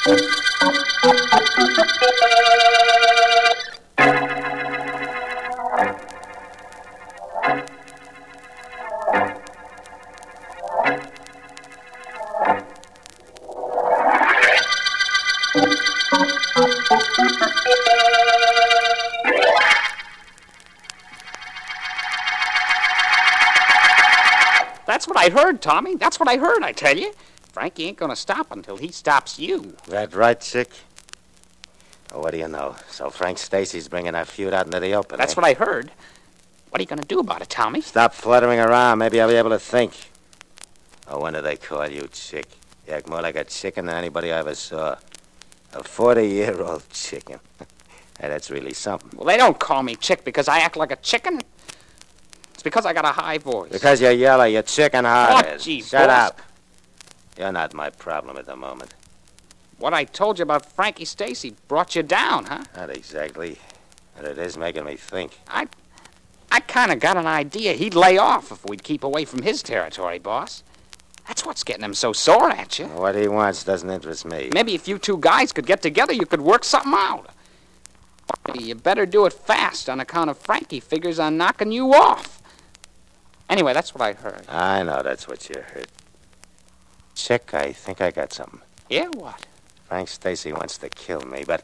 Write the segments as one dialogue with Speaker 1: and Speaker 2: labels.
Speaker 1: That's what I heard, Tommy. That's what I heard, I tell you. Frankie ain't gonna stop until he stops you.
Speaker 2: That right, Chick? Oh, what do you know? So Frank Stacy's bringing that feud out into the open.
Speaker 1: That's what I heard. What are you gonna do about it, Tommy?
Speaker 2: Stop fluttering around. Maybe I'll be able to think. Oh, when do they call you Chick? You act more like a chicken than anybody I ever saw. A 40-year-old chicken. Hey, that's really something.
Speaker 1: Well, they don't call me Chick because I act like a chicken. It's because I got a high voice.
Speaker 2: Because you're yellow, you're chicken-hearted.
Speaker 1: Oh, gee,
Speaker 2: Shut
Speaker 1: boss.
Speaker 2: up. You're not my problem at the moment.
Speaker 1: What I told you about Frankie Stacy brought you down, huh?
Speaker 2: Not exactly. But it is making me think.
Speaker 1: I kind of got an idea he'd lay off if we'd keep away from his territory, boss. That's what's getting him so sore at you.
Speaker 2: What he wants doesn't interest me.
Speaker 1: Maybe if you two guys could get together, you could work something out. You better do it fast on account of Frankie figures on knocking you off. Anyway, that's what I heard.
Speaker 2: I know that's what you heard. Chick, I think I got something.
Speaker 1: Yeah, what?
Speaker 2: Frank Stacy wants to kill me, but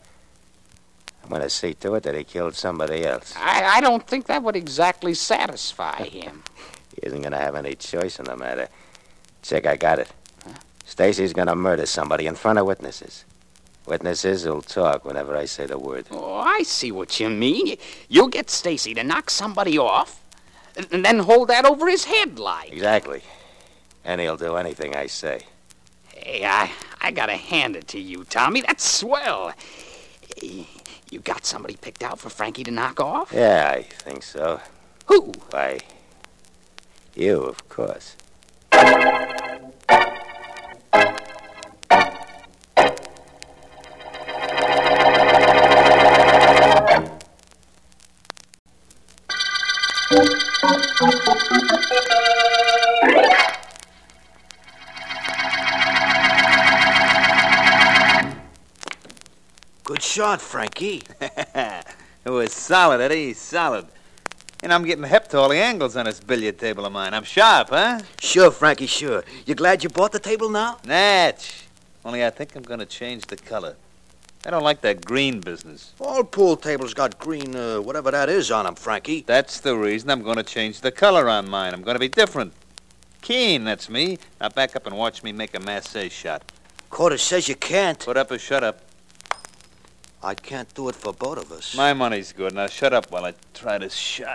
Speaker 2: I'm going to see to it that he killed somebody else.
Speaker 1: I don't think that would exactly satisfy him.
Speaker 2: He isn't going to have any choice in the matter. Chick, I got it. Huh? Stacy's going to murder somebody in front of witnesses. Witnesses who'll talk whenever I say the word.
Speaker 1: Oh, I see what you mean. You'll get Stacy to knock somebody off, and then hold that over his head like.
Speaker 2: Exactly. And he'll do anything I say.
Speaker 1: Hey, I gotta hand it to you, Tommy. That's swell. You got somebody picked out for Frankie to knock off?
Speaker 2: Yeah, I think so.
Speaker 1: Who?
Speaker 2: Why, you, of course.
Speaker 3: Good shot, Frankie.
Speaker 4: It was solid, Eddie, solid. And I'm getting hep to all the angles on this billiard table of mine. I'm sharp, huh?
Speaker 3: Sure, Frankie, sure. You glad you bought the table now?
Speaker 4: Natch. Only I think I'm going to change the color. I don't like that green business.
Speaker 3: All pool tables got green, whatever that is on them, Frankie.
Speaker 4: That's the reason I'm going to change the color on mine. I'm going to be different. Keen, that's me. Now back up and watch me make a massé shot.
Speaker 3: Quarter says you can't.
Speaker 4: Put up or shut up.
Speaker 3: I can't do it for both of us.
Speaker 4: My money's good. Now shut up while I try this shot.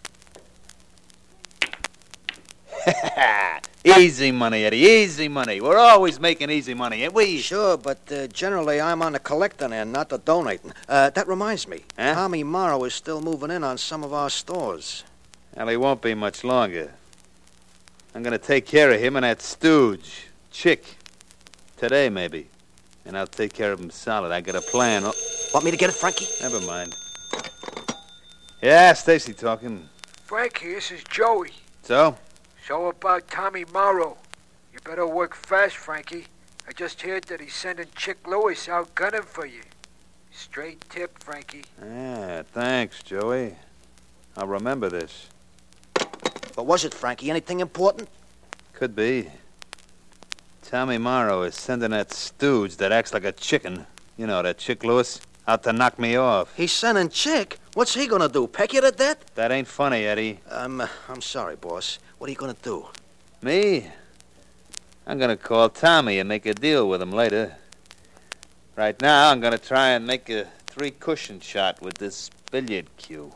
Speaker 4: Easy money, Eddie, easy money. We're always making easy money, ain't we?
Speaker 3: Sure, but generally I'm on the collecting end, not the donating. That reminds me.
Speaker 4: Huh?
Speaker 3: Tommy Morrow is still moving in on some of our stores.
Speaker 4: Well, he won't be much longer. I'm going to take care of him and that stooge, Chick. Today, maybe. And I'll take care of him solid. I got a plan. Oh,
Speaker 3: Want me to get it, Frankie?
Speaker 4: never mind. Yeah, Stacy talking.
Speaker 5: Frankie, this is Joey.
Speaker 4: So?
Speaker 5: So about Tommy Morrow. You better work fast, Frankie. I just heard that he's sending Chick Lewis out gunning for you. Straight tip, Frankie.
Speaker 4: Yeah, thanks, Joey. I'll remember this.
Speaker 3: What was it, Frankie? Anything important?
Speaker 4: Could be. Tommy Morrow is sending that stooge that acts like a chicken. You know, that Chick Lewis, out to knock me off.
Speaker 3: He's sending Chick? What's he gonna do, peck you to death?
Speaker 4: That ain't funny, Eddie.
Speaker 3: I'm sorry, boss. What are you gonna do?
Speaker 4: Me? I'm gonna call Tommy and make a deal with him later. Right now, I'm gonna try and make a 3-cushion shot with this billiard cue.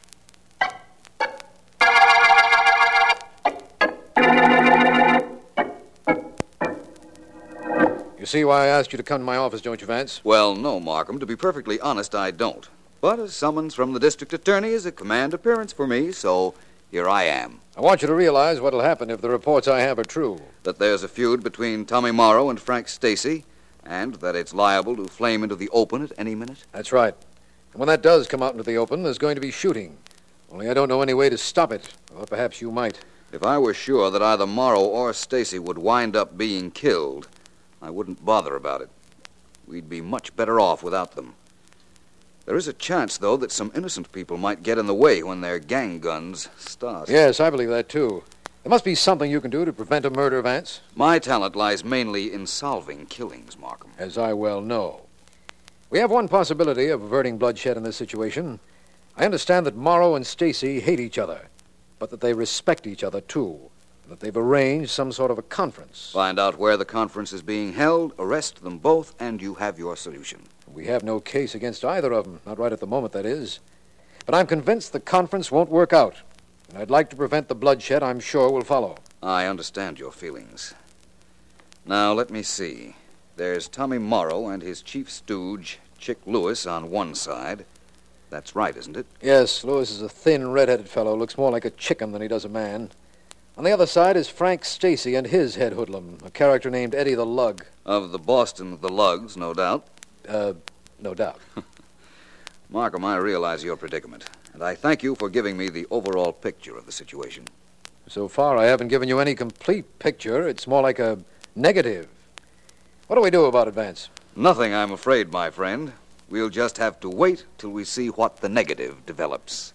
Speaker 6: You see why I asked you to come to my office, don't you, Vance?
Speaker 7: Well, no, Markham. To be perfectly honest, I don't. But a summons from the district attorney is a command appearance for me, so here I am.
Speaker 6: I want you to realize what'll happen if the reports I have are true.
Speaker 7: That there's a feud between Tommy Morrow and Frank Stacy, and that it's liable to flame into the open at any minute.
Speaker 6: That's right. And when that does come out into the open, there's going to be shooting. Only I don't know any way to stop it. Or perhaps you might.
Speaker 7: If I were sure that either Morrow or Stacy would wind up being killed, I wouldn't bother about it. we'd be much better off without them. There is a chance, though, that some innocent people might get in the way when their gang guns start.
Speaker 6: Yes, I believe that, too. There must be something you can do to prevent a murder, Vance.
Speaker 7: My talent lies mainly in solving killings, Markham.
Speaker 6: As I well know. We have one possibility of averting bloodshed in this situation. I understand that Morrow and Stacy hate each other, but that they respect each other, too. That they've arranged some sort of a conference.
Speaker 7: Find out where the conference is being held, arrest them both, and you have your solution.
Speaker 6: We have no case against either of them. Not right at the moment, that is. But I'm convinced the conference won't work out. And I'd like to prevent the bloodshed I'm sure will follow.
Speaker 7: I understand your feelings. Now, let me see. There's Tommy Morrow and his chief stooge, Chick Lewis, on one side. That's right, isn't it?
Speaker 6: Yes, Lewis is a thin, red-headed fellow. Looks more like a chicken than he does a man. On the other side is Frank Stacy and his head hoodlum, a character named Eddie the Lug.
Speaker 7: Of the Boston the Lugs, no doubt.
Speaker 6: No doubt.
Speaker 7: Markham, I realize your predicament, and I thank you for giving me the overall picture of the situation.
Speaker 6: So far, I haven't given you any complete picture. It's more like a negative. What do we do about it, Vance?
Speaker 7: Nothing, I'm afraid, my friend. We'll just have to wait till we see what the negative develops.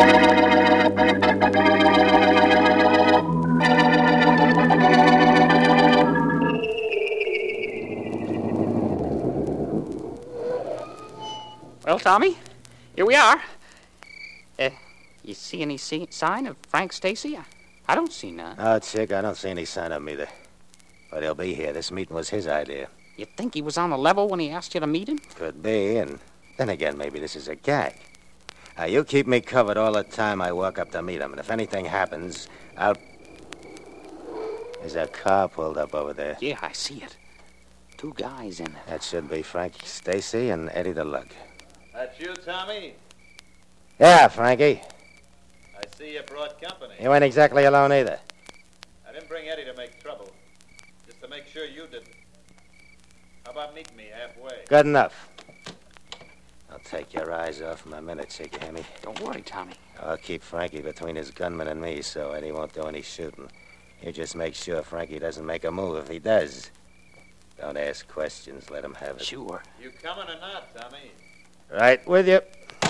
Speaker 1: Well, Tommy, here we are. You see any sign of Frank Stacy? I don't see none.
Speaker 2: Oh, Chick, I don't see any sign of him either. But he'll be here. This meeting was his idea.
Speaker 1: You think he was on the level when he asked you to meet him?
Speaker 2: Could be, and then again, maybe this is a gag. You keep me covered all the time I walk up to meet him, and if anything happens, I'll... There's a car pulled up over there.
Speaker 1: Yeah, I see it. 2 guys in it.
Speaker 2: That should be Frank Stacy and Eddie the Lug.
Speaker 4: That's you, Tommy?
Speaker 2: Yeah, Frankie.
Speaker 4: I see you brought company.
Speaker 2: You ain't exactly alone either.
Speaker 4: I didn't bring Eddie to make trouble. Just to make sure you didn't. How about meeting me halfway?
Speaker 2: Good enough. I'll take your eyes off him a minute, Chick, you hear me?
Speaker 1: Don't worry, Tommy.
Speaker 2: I'll keep Frankie between his gunman and me so Eddie won't do any shooting. You just make sure Frankie doesn't make a move. If he does, don't ask questions. Let him have it.
Speaker 1: Sure.
Speaker 4: You coming or not, Tommy?
Speaker 2: Right with you.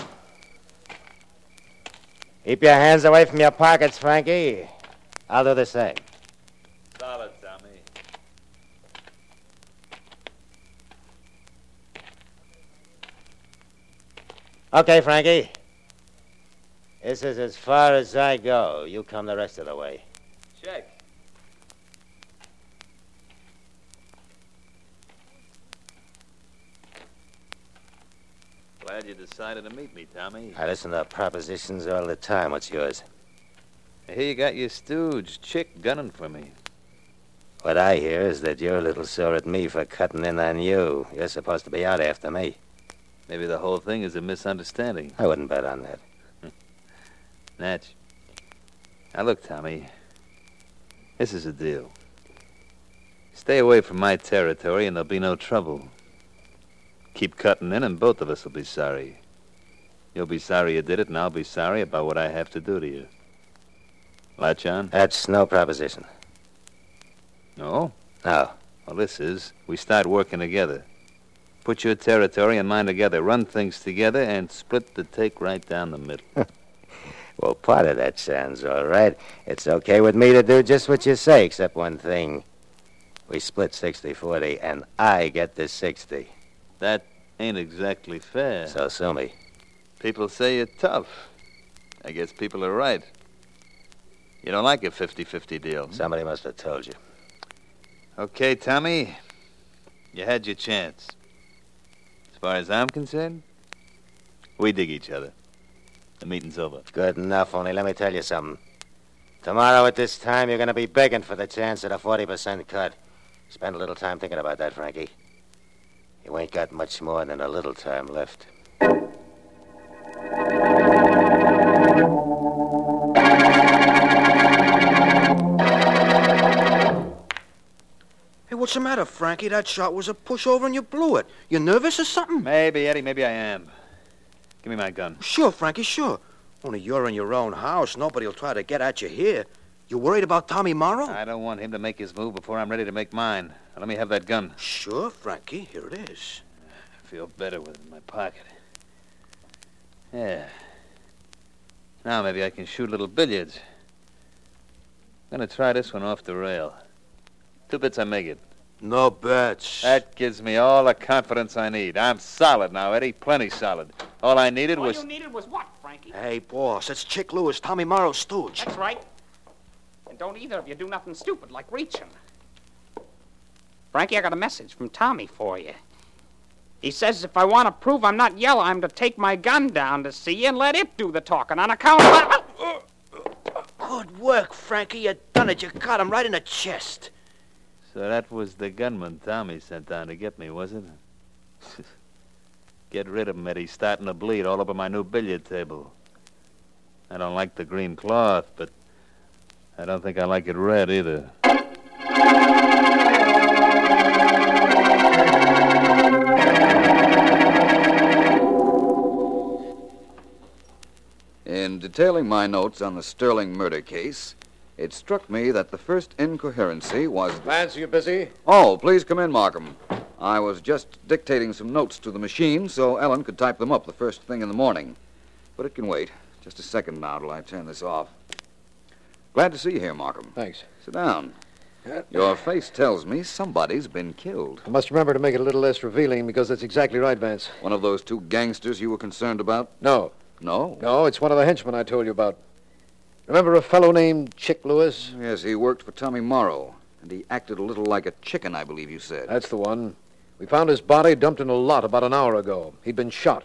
Speaker 2: Keep your hands away from your pockets, Frankie. I'll do the same.
Speaker 4: Solid, Tommy.
Speaker 2: Okay, Frankie. This is as far as I go. You come the rest of the way.
Speaker 4: Check. Glad you decided to meet me, Tommy.
Speaker 2: I listen to propositions all the time. What's yours?
Speaker 4: I hear you got your stooge, Chick, gunning for me.
Speaker 2: What I hear is that you're a little sore at me for cutting in on you. You're supposed to be out after me.
Speaker 4: Maybe the whole thing is a misunderstanding.
Speaker 2: I wouldn't bet on that.
Speaker 4: Natch. Now look, Tommy. This is a deal. Stay away from my territory and there'll be no trouble. Keep cutting in and both of us will be sorry. You'll be sorry you did it and I'll be sorry about what I have to do to you. Latch on?
Speaker 2: That's no proposition.
Speaker 4: No?
Speaker 2: No.
Speaker 4: Well, this is. We start working together. Put your territory and mine together. Run things together and split the take right down the middle.
Speaker 2: Well, part of that sounds all right. It's okay with me to do just what you say, except one thing. We split 60-40, and I get the 60.
Speaker 4: That ain't exactly fair.
Speaker 2: So sue me.
Speaker 4: People say you're tough. I guess people are right. You don't like a 50-50 deal.
Speaker 2: Somebody must have told you.
Speaker 4: Okay, Tommy. You had your chance. As far as I'm concerned, we dig each other. The meeting's over.
Speaker 2: Good enough, only let me tell you something. Tomorrow at this time, you're going to be begging for the chance at a 40% cut. Spend a little time thinking about that, Frankie. You ain't got much more than a little time left.
Speaker 3: Hey, what's the matter, Frankie? That shot was a pushover and you blew it. You nervous or something?
Speaker 4: Maybe, Eddie, maybe I am. Give me my gun.
Speaker 3: Sure, Frankie, sure. Only you're in your own house. Nobody'll try to get at you here. You worried about Tommy Morrow?
Speaker 4: I don't want him to make his move before I'm ready to make mine. Now, let me have that gun.
Speaker 3: Sure, Frankie. Here it is.
Speaker 4: feel better with it in my pocket. Yeah. Now maybe I can shoot a little billiards. I'm gonna try this one off the rail. 2 bits I make it.
Speaker 3: No bets.
Speaker 4: That gives me all the confidence I need. I'm solid now, Eddie. Plenty solid. All I needed was...
Speaker 1: All you needed was what, Frankie?
Speaker 3: Hey, boss, it's Chick Lewis, Tommy Morrow's stooge.
Speaker 1: That's right. And don't either of you do nothing stupid like reaching. Frankie, I got a message from Tommy for you. He says if I want to prove I'm not yellow, I'm to take my gun down to see you and let it do the talking on account of...
Speaker 3: Good work, Frankie. You done it. You got him right in the chest.
Speaker 4: So that was the gunman Tommy sent down to get me, was it? Get rid of him, Eddie. Starting to bleed all over my new billiard table. I don't like the green cloth, but I don't think I like it red either.
Speaker 7: In detailing my notes on the Sterling murder case, it struck me that the first incoherency was...
Speaker 6: Vance, are you busy?
Speaker 7: Oh, please come in, Markham. I was just dictating some notes to the machine so Ellen could type them up the first thing in the morning. But it can wait. Just a second now till I turn this off. Glad to see you here, Markham.
Speaker 6: Thanks.
Speaker 7: Sit down. Your face tells me somebody's been killed.
Speaker 6: I must remember to make it a little less revealing because that's exactly right, Vance.
Speaker 7: One of those 2 gangsters you were concerned about?
Speaker 6: No.
Speaker 7: No?
Speaker 6: No, it's one of the henchmen I told you about. Remember a fellow named Chick Lewis?
Speaker 7: Yes, he worked for Tommy Morrow, and he acted a little like a chicken, I believe you said.
Speaker 6: That's the one. We found his body dumped in a lot about an hour ago. He'd been shot.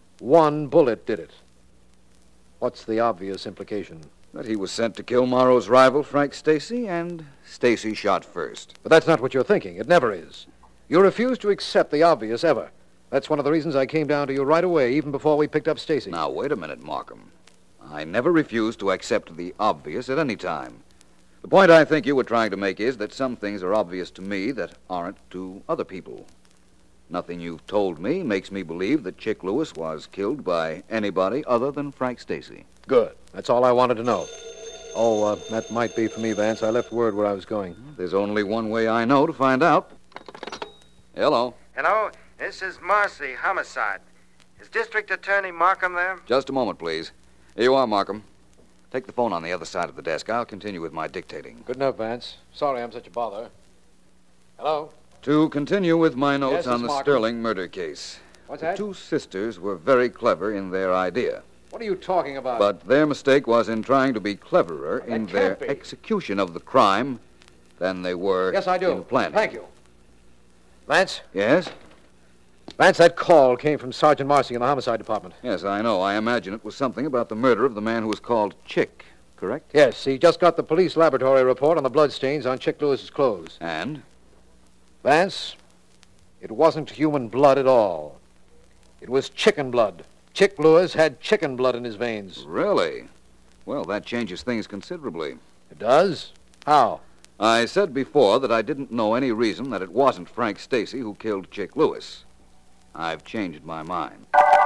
Speaker 6: 1 bullet did it. What's the obvious implication?
Speaker 7: That he was sent to kill Morrow's rival, Frank Stacy, and Stacy shot first.
Speaker 6: But that's not what you're thinking. It never is. You refuse to accept the obvious ever. That's one of the reasons I came down to you right away, even before we picked up Stacy.
Speaker 7: Now, wait a minute, Markham. I never refused to accept the obvious at any time. The point I think you were trying to make is that some things are obvious to me that aren't to other people. Nothing you've told me makes me believe that Chick Lewis was killed by anybody other than Frank Stacy.
Speaker 6: Good. That's all I wanted to know. Oh, that might be for me, Vance. I left word where I was going.
Speaker 7: There's only one way I know to find out. Hello.
Speaker 8: Hello, this is Marcy, homicide. Is District Attorney Markham there?
Speaker 7: Just a moment, please. Here you are, Markham. Take the phone on the other side of the desk. I'll continue with my dictating.
Speaker 6: Good enough, Vance. Sorry I'm such a bother. Hello?
Speaker 7: To continue with my notes
Speaker 6: Yes,
Speaker 7: on
Speaker 6: it's
Speaker 7: the
Speaker 6: Markham.
Speaker 7: Sterling murder case.
Speaker 6: What's
Speaker 7: The
Speaker 6: that?
Speaker 7: 2 sisters were very clever in their idea.
Speaker 6: What are you talking about?
Speaker 7: But their mistake was in trying to be cleverer
Speaker 6: That
Speaker 7: in
Speaker 6: can't
Speaker 7: their
Speaker 6: be.
Speaker 7: execution of the crime than they were
Speaker 6: Yes, I do.
Speaker 7: in planning.
Speaker 6: Thank you. Vance?
Speaker 7: Yes?
Speaker 6: Vance, that call came from Sergeant Marcy in the homicide department.
Speaker 7: Yes, I know. I imagine it was something about the murder of the man who was called Chick, correct?
Speaker 6: Yes, he just got the police laboratory report on the bloodstains on Chick Lewis's clothes.
Speaker 7: And?
Speaker 6: Vance, it wasn't human blood at all. It was chicken blood. Chick Lewis had chicken blood in his veins.
Speaker 7: Really? Well, that changes things considerably.
Speaker 6: It does? How?
Speaker 7: I said before that I didn't know any reason that it wasn't Frank Stacy who killed Chick Lewis. I've changed my mind.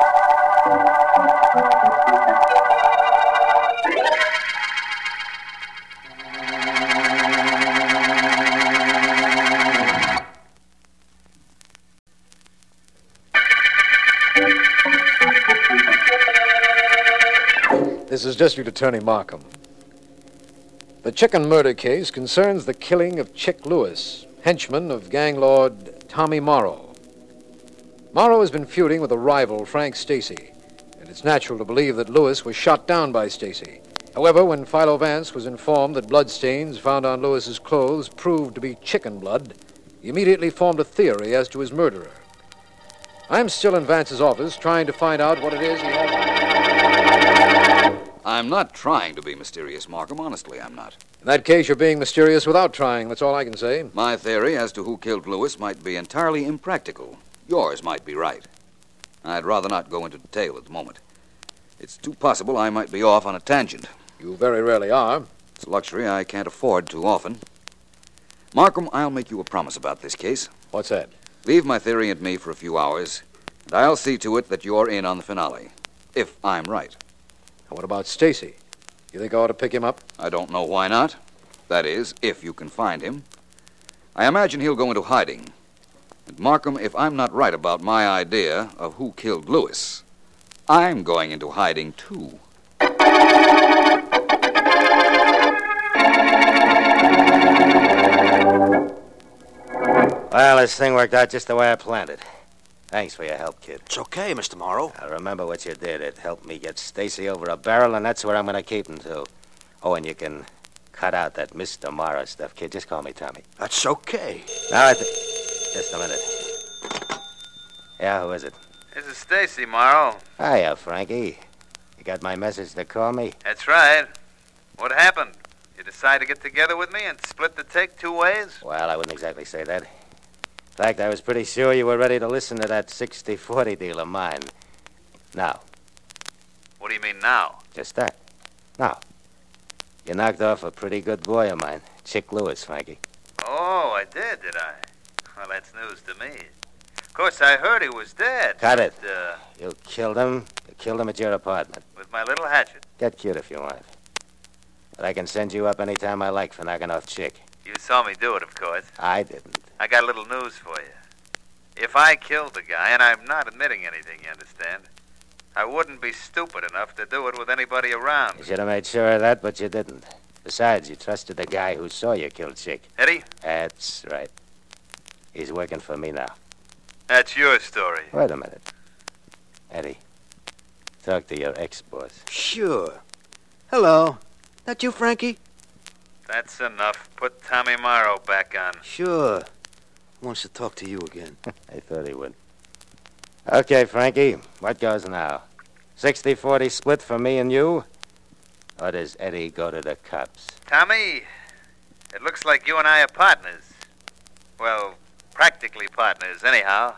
Speaker 6: This is District Attorney Markham. The chicken murder case concerns the killing of Chick Lewis, henchman of gang lord Tommy Morrow. Morrow has been feuding with a rival, Frank Stacy, and it's natural to believe that Lewis was shot down by Stacy. However, when Philo Vance was informed that bloodstains found on Lewis's clothes proved to be chicken blood, he immediately formed a theory as to his murderer. I'm still in Vance's office trying to find out what it is he has...
Speaker 7: I'm not trying to be mysterious, Markham. Honestly, I'm not.
Speaker 6: In that case, you're being mysterious without trying. That's all I can say.
Speaker 7: My theory as to who killed Lewis might be entirely impractical. Yours might be right. I'd rather not go into detail at the moment. It's too possible I might be off on a tangent.
Speaker 6: You very rarely are.
Speaker 7: It's a luxury I can't afford too often. Markham, I'll make you a promise about this case.
Speaker 6: What's that?
Speaker 7: Leave my theory and me for a few hours, and I'll see to it that you're in on the finale. If I'm right.
Speaker 6: What about Stacy? You think I ought to pick him up?
Speaker 7: I don't know why not. That is, if you can find him. I imagine he'll go into hiding. And Markham, if I'm not right about my idea of who killed Lewis, I'm going into hiding, too.
Speaker 2: Well, this thing worked out just the way I planned it. Thanks for your help, kid.
Speaker 3: It's okay, Mr. Morrow.
Speaker 2: Now, remember what you did. It helped me get Stacy over a barrel, and that's where I'm going to keep him, too. Oh, and you can cut out that Mr. Morrow stuff, kid. Just call me Tommy.
Speaker 3: That's okay.
Speaker 2: Now, just a minute. Yeah, who is it?
Speaker 4: This is Stacy, Morrow.
Speaker 2: Hiya, Frankie. You got my message to call me?
Speaker 4: That's right. What happened? You decide to get together with me and split the take 2 ways?
Speaker 2: Well, I wouldn't exactly say that. In fact, I was pretty sure you were ready to listen to that 60-40 deal of mine. Now.
Speaker 4: What do you mean now?
Speaker 2: Just that. Now. You knocked off a pretty good boy of mine, Chick Lewis, Frankie.
Speaker 4: Oh, I did I? Well, that's news to me. Of course, I heard he was dead.
Speaker 2: Cut it.
Speaker 4: But,
Speaker 2: You killed him. You killed him at your apartment.
Speaker 4: with my little hatchet.
Speaker 2: Get cute if you want. But I can send you up anytime I like for knocking off Chick.
Speaker 4: You saw me do it, of course.
Speaker 2: I didn't.
Speaker 4: I got a little news for you. If I killed the guy, and I'm not admitting anything, you understand, I wouldn't be stupid enough to do it with anybody around.
Speaker 2: You should have made sure of that, but you didn't. Besides, you trusted the guy who saw you kill Chick.
Speaker 4: Eddie,
Speaker 2: That's right. He's working for me now.
Speaker 4: that's your story.
Speaker 2: Wait a minute. Eddie, talk to your ex-boss.
Speaker 3: Sure. Hello. That you, Frankie?
Speaker 4: That's enough. Put Tommy Morrow back on.
Speaker 3: Sure. Wants to talk to you again.
Speaker 2: I thought he would. Okay, Frankie, what goes now? 60-40 split for me and you? Or does Eddie go to the cops?
Speaker 4: Tommy, it looks like you and I are partners. Well, practically partners, anyhow.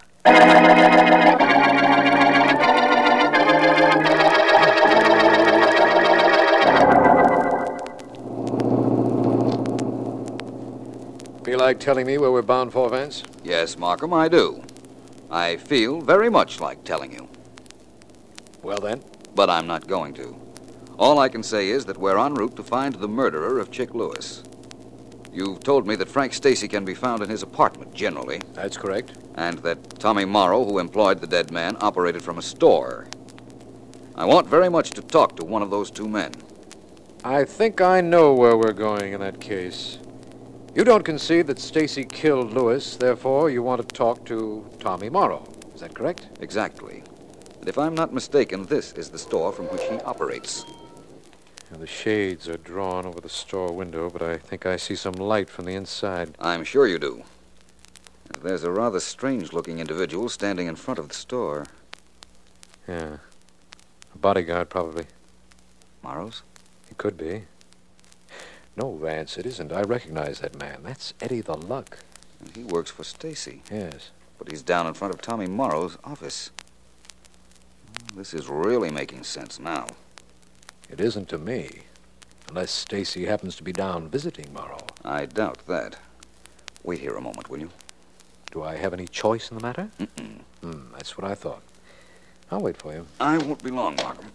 Speaker 6: Feel like telling me where we're bound for, Vance?
Speaker 7: Yes, Markham, I do. I feel very much like telling you,
Speaker 6: Well, then.
Speaker 7: but I'm not going to. All I can say is that we're en route to find the murderer of Chick Lewis. You've told me that Frank Stacy can be found in his apartment, generally,
Speaker 6: That's correct.
Speaker 7: and that Tommy Morrow, who employed the dead man, operated from a store. I want very much to talk to one of those 2 men.
Speaker 6: I think I know where we're going in that case. You don't concede that Stacy killed Lewis, therefore you want to talk to Tommy Morrow. Is that correct?
Speaker 7: Exactly. And if I'm not mistaken, this is the store from which he operates.
Speaker 6: And the shades are drawn over the store window, but I think I see some light from the inside.
Speaker 7: I'm sure you do. And there's a rather strange-looking individual standing in front of the store.
Speaker 6: Yeah. A bodyguard, probably.
Speaker 7: Morrow's?
Speaker 6: It could be. No, Vance, it isn't. I recognize that man. That's Eddie the Luck.
Speaker 7: And he works for Stacy.
Speaker 6: Yes.
Speaker 7: But he's down in front of Tommy Morrow's office. This is really making sense now.
Speaker 6: It isn't to me. Unless Stacy happens to be down visiting Morrow.
Speaker 7: I doubt that. Wait here a moment, will you?
Speaker 6: Do I have any choice in the matter?
Speaker 7: Mm-mm.
Speaker 6: That's what I thought. I'll wait for you.
Speaker 7: I won't be long, Markham.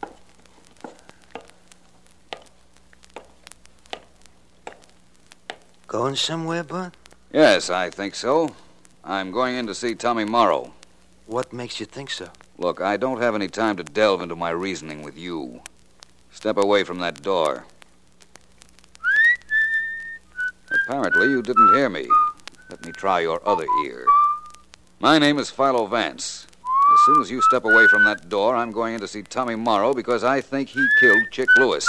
Speaker 3: Going somewhere, Bud?
Speaker 7: Yes, I think so. I'm going in to see Tommy Morrow.
Speaker 3: What makes you think so?
Speaker 7: Look, I don't have any time to delve into my reasoning with you. Step away from that door. Apparently, you didn't hear me. Let me try your other ear. My name is Philo Vance. As soon as you step away from that door, I'm going in to see Tommy Morrow because I think he killed Chick Lewis.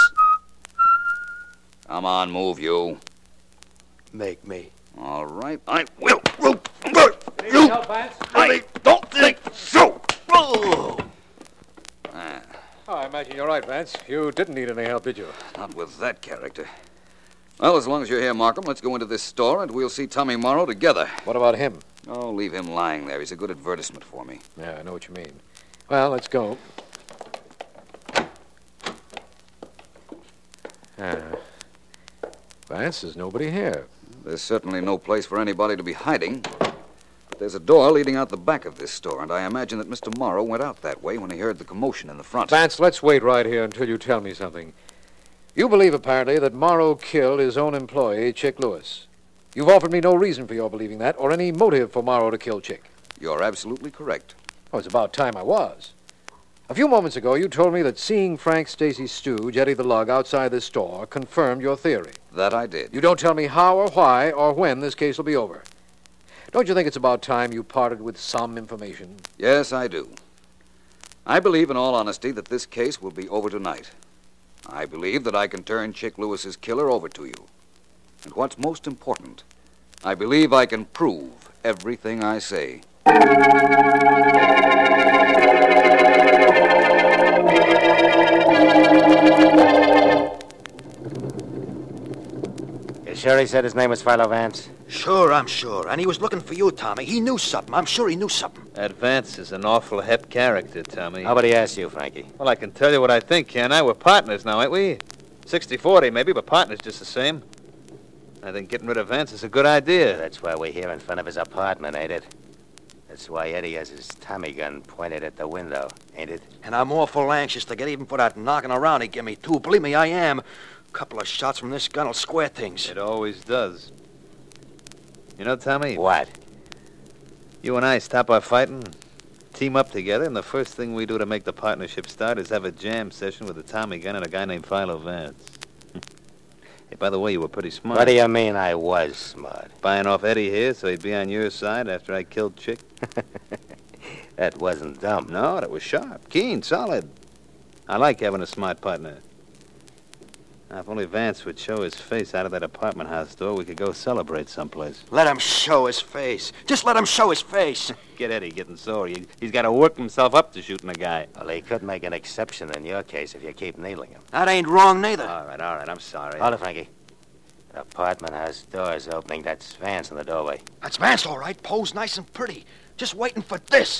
Speaker 7: Come on, move, you.
Speaker 3: Make me.
Speaker 7: All right, I will.
Speaker 6: Need help, Vance?
Speaker 7: I don't think so.
Speaker 3: Oh!
Speaker 6: Oh, I imagine you're right, Vance. You didn't need any help, did you?
Speaker 7: Not with that character. Well, as long as you're here, Markham, let's go into this store and we'll see Tommy Morrow together.
Speaker 6: What about him?
Speaker 7: Oh, leave him lying there. He's a good advertisement for me.
Speaker 6: Yeah, I know what you mean. Well, let's go. Vance, there's nobody here.
Speaker 7: There's certainly no place for anybody to be hiding. But there's a door leading out the back of this store, and I imagine that Mr. Morrow went out that way when he heard the commotion in the front.
Speaker 6: Vance, let's wait right here until you tell me something. You believe, apparently, that Morrow killed his own employee, Chick Lewis. You've offered me no reason for your believing that, or any motive for Morrow to kill Chick.
Speaker 7: You're absolutely correct.
Speaker 6: Oh, it's about time I was. A few moments ago, you told me that seeing Frank Stacy's stooge, Eddie the Lug, outside this store confirmed your theory.
Speaker 7: That I did.
Speaker 6: You don't tell me how or why or when this case will be over. Don't you think it's about time you parted with some information?
Speaker 7: Yes, I do. I believe, in all honesty, that this case will be over tonight. I believe that I can turn Chick Lewis's killer over to you. And what's most important, I believe I can prove everything I say.
Speaker 2: You sure he said his name was Philo Vance?
Speaker 3: Sure, I'm sure. And he was looking for you, Tommy. He knew something. I'm sure he knew something.
Speaker 4: That Vance is an awful hep character, Tommy.
Speaker 2: Nobody asked you, Frankie.
Speaker 4: Well, I can tell you what I think, can't I? We're partners now, ain't we? 60-40 maybe, but partners just the same. I think getting rid of Vance is a good idea.
Speaker 2: That's why we're here in front of his apartment, ain't it? That's why Eddie has his Tommy gun pointed at the window, ain't it?
Speaker 3: And I'm awful anxious to get even for that knocking around he gave me, too. Believe me, I am. A couple of shots from this gun will square things.
Speaker 4: It always does. You know, Tommy?
Speaker 2: What?
Speaker 4: You and I stop our fighting, team up together, and the first thing we do to make the partnership start is have a jam session with a Tommy gun and a guy named Philo Vance. Hey, by the way, you were pretty smart.
Speaker 2: What do you mean I was smart?
Speaker 4: Buying off Eddie here so he'd be on your side after I killed Chick.
Speaker 2: That wasn't dumb.
Speaker 4: No, that was sharp, keen, solid. I like having a smart partner. Now, if only Vance would show his face out of that apartment house door, we could go celebrate someplace.
Speaker 3: Let him show his face. Just let him show his face.
Speaker 4: Get Eddie getting sore. He's got to work himself up to shooting a guy.
Speaker 2: Well, he could make an exception in your case if you keep needling him.
Speaker 3: That ain't wrong, neither.
Speaker 4: All right, I'm sorry.
Speaker 2: Hold it, Frankie. The apartment house door's opening. That's Vance in the doorway.
Speaker 3: That's Vance, all right. Posed nice and pretty. Just waiting for this.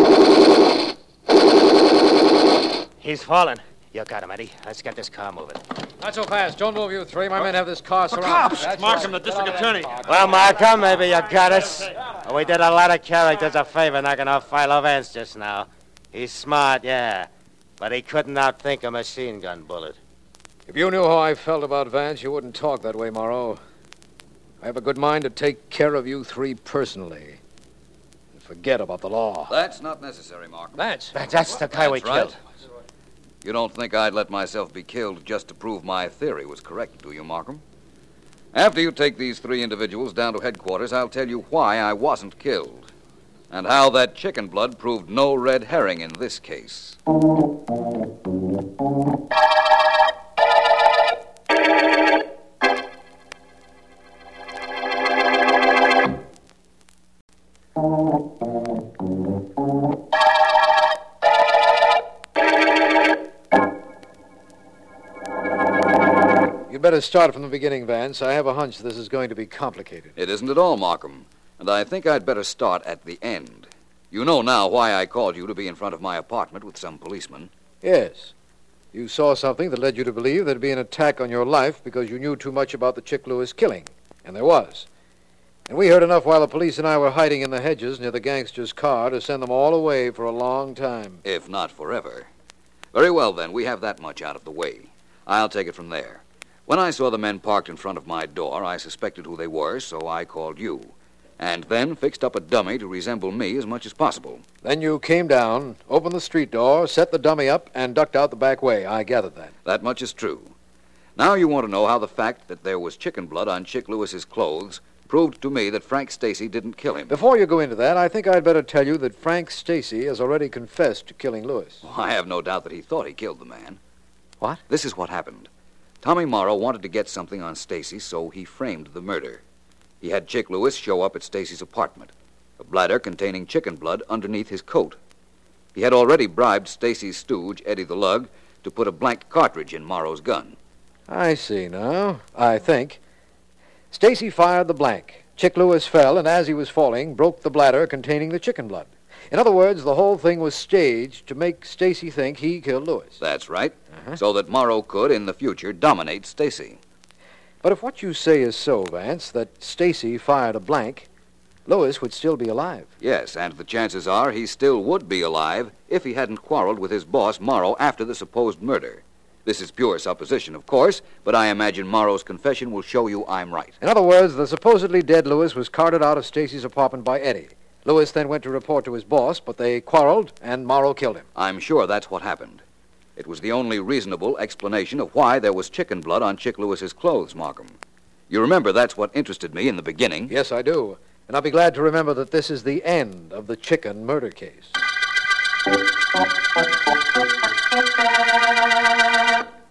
Speaker 2: He's fallen. You got him, Eddie. Let's get this car moving.
Speaker 6: Not so fast. Don't move, you three. My men have this car surrounded.
Speaker 3: cops!
Speaker 6: That's
Speaker 9: Mark
Speaker 6: right.
Speaker 9: him, the district attorney.
Speaker 2: Well, Markham, maybe you got us. We did a lot of characters a favor knocking off Philo Vance just now. He's smart, yeah. But he couldn't outthink a machine gun bullet.
Speaker 6: If you knew how I felt about Vance, you wouldn't talk that way, Morrow. I have a good mind to take care of you three personally. And forget about the law.
Speaker 7: That's not necessary, Mark.
Speaker 6: Vance?
Speaker 2: That's the guy we
Speaker 7: That's right.
Speaker 2: killed.
Speaker 7: You don't think I'd let myself be killed just to prove my theory was correct, do you, Markham? After you take these three individuals down to headquarters, I'll tell you why I wasn't killed, and how that chicken blood proved no red herring in this case.
Speaker 6: You'd better start from the beginning, Vance. I have a hunch this is going to be complicated.
Speaker 7: It isn't at all, Markham, and I think I'd better start at the end. You know now why I called you to be in front of my apartment with some policemen.
Speaker 6: Yes. You saw something that led you to believe there'd be an attack on your life because you knew too much about the Chick Lewis killing. And there was. And we heard enough while the police and I were hiding in the hedges near the gangster's car to send them all away for a long time.
Speaker 7: If not forever. Very well, then. We have that much out of the way. I'll take it from there. When I saw the men parked in front of my door, I suspected who they were, so I called you. And then fixed up a dummy to resemble me as much as possible.
Speaker 6: Then you came down, opened the street door, set the dummy up, and ducked out the back way. I gathered that.
Speaker 7: That much is true. Now you want to know how the fact that there was chicken blood on Chick Lewis's clothes proved to me that Frank Stacy didn't kill him.
Speaker 6: Before you go into that, I think I'd better tell you that Frank Stacy has already confessed to killing Lewis.
Speaker 7: Well, I have no doubt that he thought he killed the man.
Speaker 6: What?
Speaker 7: This is what happened. Tommy Morrow wanted to get something on Stacy, so he framed the murder. He had Chick Lewis show up at Stacy's apartment, a bladder containing chicken blood underneath his coat. He had already bribed Stacy's stooge, Eddie the Lug, to put a blank cartridge in Morrow's gun.
Speaker 6: I see now. I think. Stacy fired the blank. Chick Lewis fell, and as he was falling, broke the bladder containing the chicken blood. In other words, the whole thing was staged to make Stacy think he killed Lewis.
Speaker 7: That's right. So that Morrow could, in the future, dominate Stacy.
Speaker 6: But if what you say is so, Vance, that Stacy fired a blank, Lewis would still be alive.
Speaker 7: Yes, and the chances are he still would be alive if he hadn't quarreled with his boss, Morrow, after the supposed murder. This is pure supposition, of course, but I imagine Morrow's confession will show you I'm right.
Speaker 6: In other words, the supposedly dead Lewis was carted out of Stacy's apartment by Eddie. Lewis then went to report to his boss, but they quarreled, and Morrow killed him.
Speaker 7: I'm sure that's what happened. It was the only reasonable explanation of why there was chicken blood on Chick Lewis's clothes, Markham. You remember that's what interested me in the beginning.
Speaker 6: Yes, I do. And I'll be glad to remember that this is the end of the chicken murder case.